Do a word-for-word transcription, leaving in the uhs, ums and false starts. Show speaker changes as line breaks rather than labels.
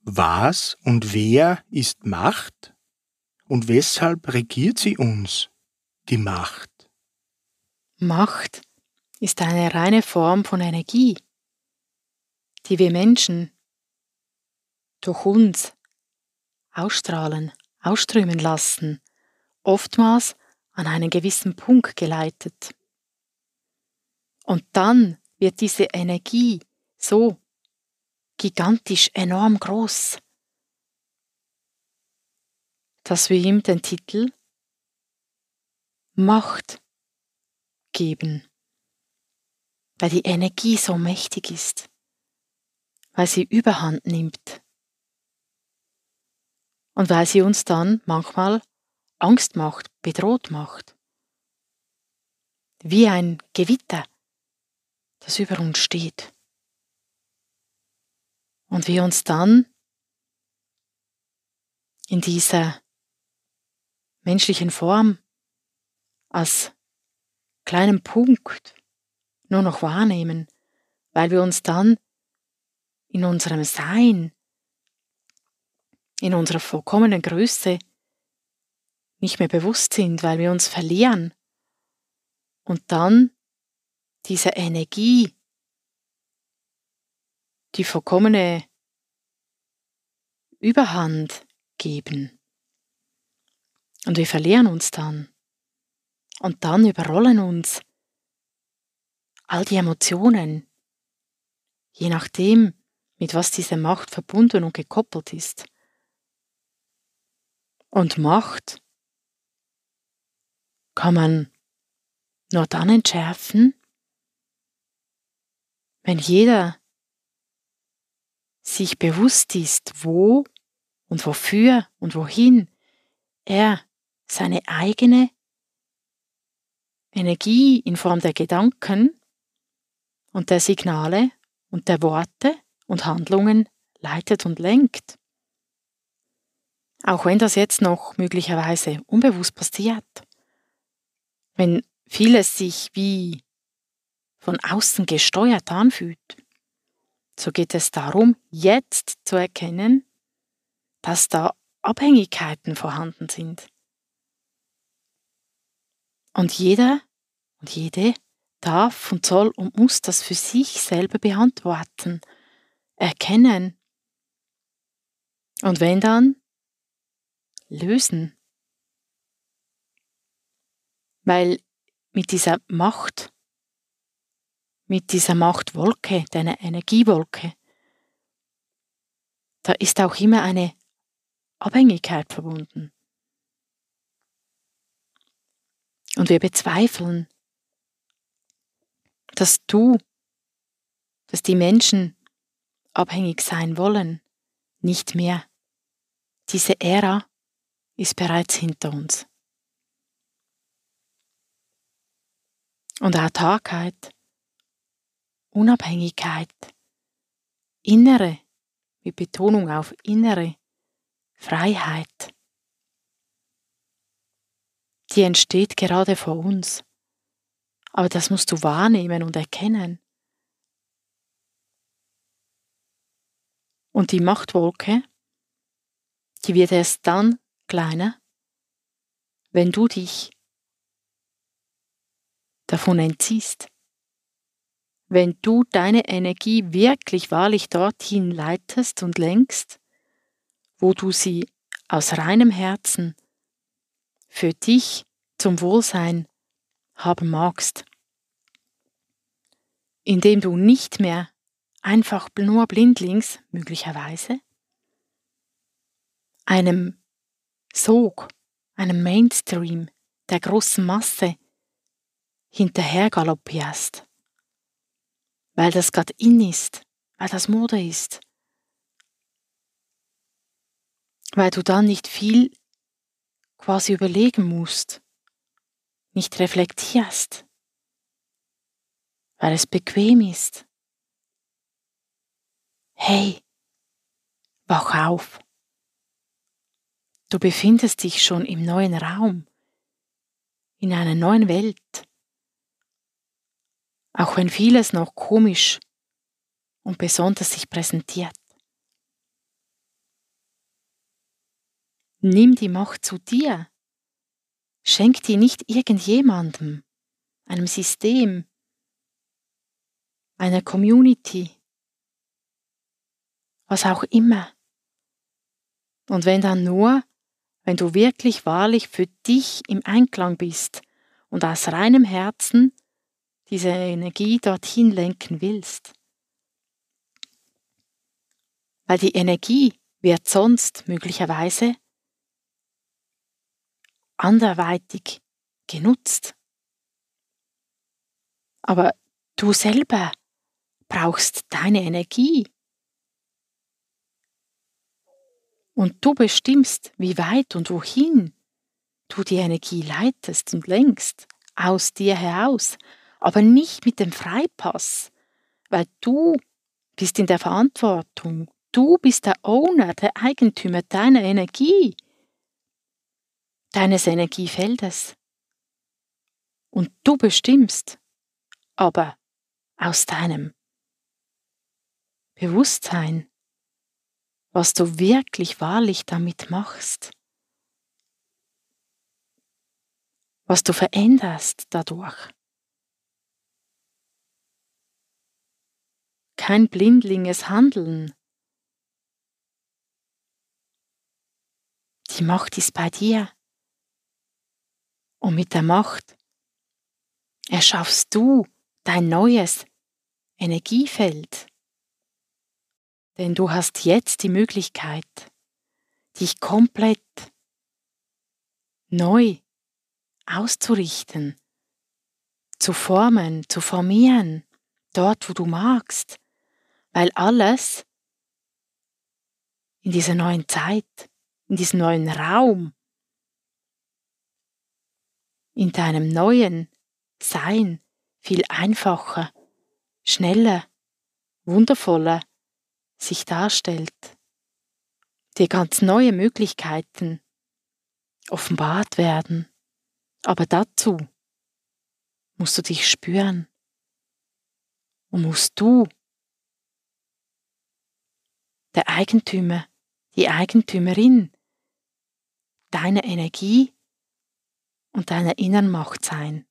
Was und wer ist Macht? Und weshalb regiert sie uns, die Macht?
Macht ist eine reine Form von Energie, die wir Menschen durch uns ausstrahlen, ausströmen lassen, oftmals an einen gewissen Punkt geleitet. Und dann wird diese Energie so gigantisch enorm groß, dass wir ihm den Titel Macht geben, weil die Energie so mächtig ist, weil sie Überhand nimmt und weil sie uns dann manchmal Angst macht, bedroht macht, wie ein Gewitter, das über uns steht. Und wir uns dann in dieser menschlichen Form als kleinen Punkt nur noch wahrnehmen, weil wir uns dann in unserem Sein, in unserer vollkommenen Größe nicht mehr bewusst sind, weil wir uns verlieren und dann diese Energie, die vollkommene Überhand geben. Und wir verlieren uns dann. Und dann überrollen uns all die Emotionen, je nachdem, mit was diese Macht verbunden und gekoppelt ist. Und Macht kann man nur dann entschärfen, wenn jeder sich bewusst ist, wo und wofür und wohin er seine eigene Energie in Form der Gedanken und der Signale und der Worte und Handlungen leitet und lenkt. Auch wenn das jetzt noch möglicherweise unbewusst passiert, wenn vieles sich wie von außen gesteuert anfühlt, so geht es darum, jetzt zu erkennen, dass da Abhängigkeiten vorhanden sind. Und jeder und jede darf und soll und muss das für sich selber beantworten, erkennen. Und wenn dann, lösen. Weil mit dieser Macht, mit dieser Machtwolke, deiner Energiewolke, da ist auch immer eine Abhängigkeit verbunden. Und wir bezweifeln, dass du, dass die Menschen abhängig sein wollen, nicht mehr. Diese Ära ist bereits hinter uns. Und Autarkheit, Unabhängigkeit, innere, mit Betonung auf innere Freiheit, die entsteht gerade vor uns. Aber das musst du wahrnehmen und erkennen. Und die Machtwolke, die wird erst dann kleiner, wenn du dich davon entziehst. Wenn du deine Energie wirklich wahrlich dorthin leitest und lenkst, wo du sie aus reinem Herzen für dich zum Wohlsein haben magst. Indem du nicht mehr einfach nur blindlings, möglicherweise, einem Sog, einem Mainstream der großen Masse hinterher galoppierst, weil das gerade in ist, weil das Mode ist, weil du dann nicht viel quasi überlegen musst, nicht reflektierst, weil es bequem ist. Hey, wach auf. Du befindest dich schon im neuen Raum, in einer neuen Welt. Auch wenn vieles noch komisch und besonders sich präsentiert. Nimm die Macht zu dir. Schenk die nicht irgendjemandem, einem System, einer Community, was auch immer. Und wenn dann nur, wenn du wirklich wahrlich für dich im Einklang bist und aus reinem Herzen diese Energie dorthin lenken willst. Weil die Energie wird sonst möglicherweise anderweitig genutzt. Aber du selber brauchst deine Energie. Und du bestimmst, wie weit und wohin du die Energie leitest und lenkst, aus dir heraus, aber nicht mit dem Freipass, weil du bist in der Verantwortung, du bist der Owner, der Eigentümer deiner Energie, deines Energiefeldes. Und du bestimmst, aber aus deinem Bewusstsein, was du wirklich wahrlich damit machst, was du veränderst dadurch. Kein blindlinges Handeln. Die Macht ist bei dir. Und mit der Macht erschaffst du dein neues Energiefeld. Denn du hast jetzt die Möglichkeit, dich komplett neu auszurichten, zu formen, zu formieren, dort, wo du magst, weil alles in dieser neuen Zeit, in diesem neuen Raum, in deinem neuen Sein viel einfacher, schneller, wundervoller sich darstellt, dir ganz neue Möglichkeiten offenbart werden. Aber dazu musst du dich spüren und musst du der Eigentümer, die Eigentümerin deiner Energie und deiner inneren Macht sein.